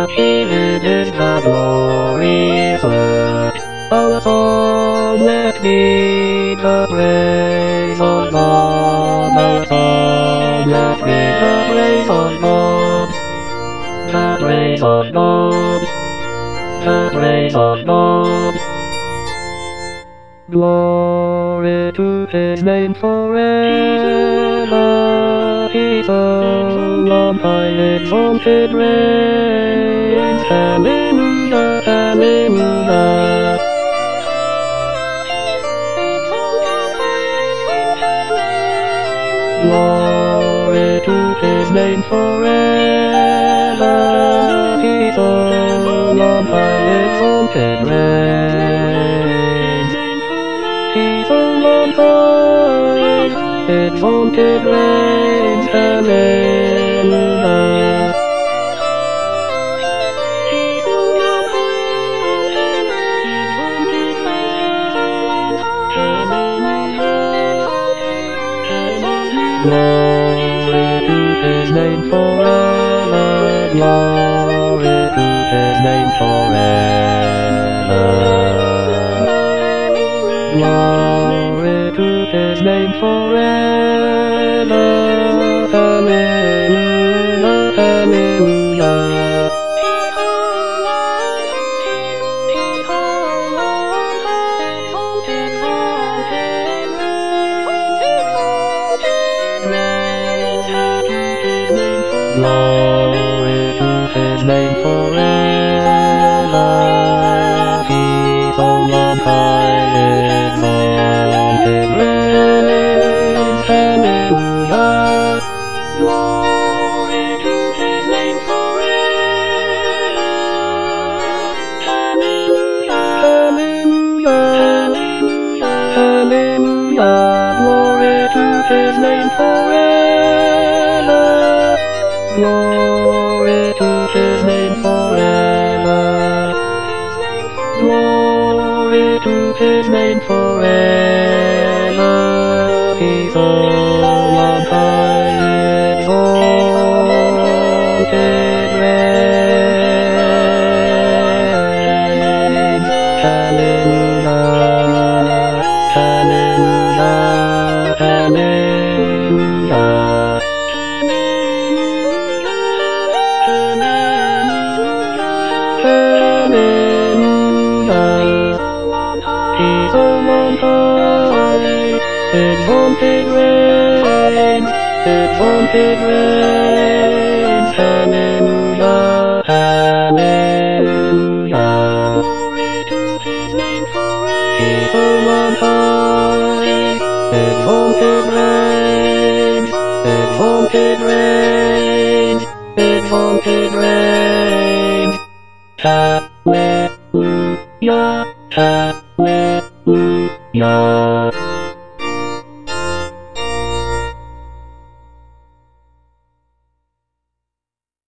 that even is the glory's word. Our song let be the praise of God. Our song let be the praise of God. The praise of God. The praise of God. Glory to His name forever. He's on high, exalted reigns. Hallelujah, hallelujah. Glory to His name forever. He's on high, exalted reigns. He's on high, exalted reigns. Hallelujah. Glory to His name forever. Glory to His name forever. Glory to His name forever. Hallelujah, hallelujah. Glory to His name forever. He's on high, exalted reigns. Hallelujah. Glory to His name forever. Hallelujah, hallelujah, hallelujah. Glory to His name forever. Glory to His name forever. Glory to His name forever. He's on high, exalted reigns. Hallelujah, hallelujah, hallelujah. He's on high, exalted reigns, exalted reigns. Hallelujah, hallelujah. Glory to His name forever. He's on high, exalted reigns, exalted reigns, exalted reigns. Hallelujah, hallelujah.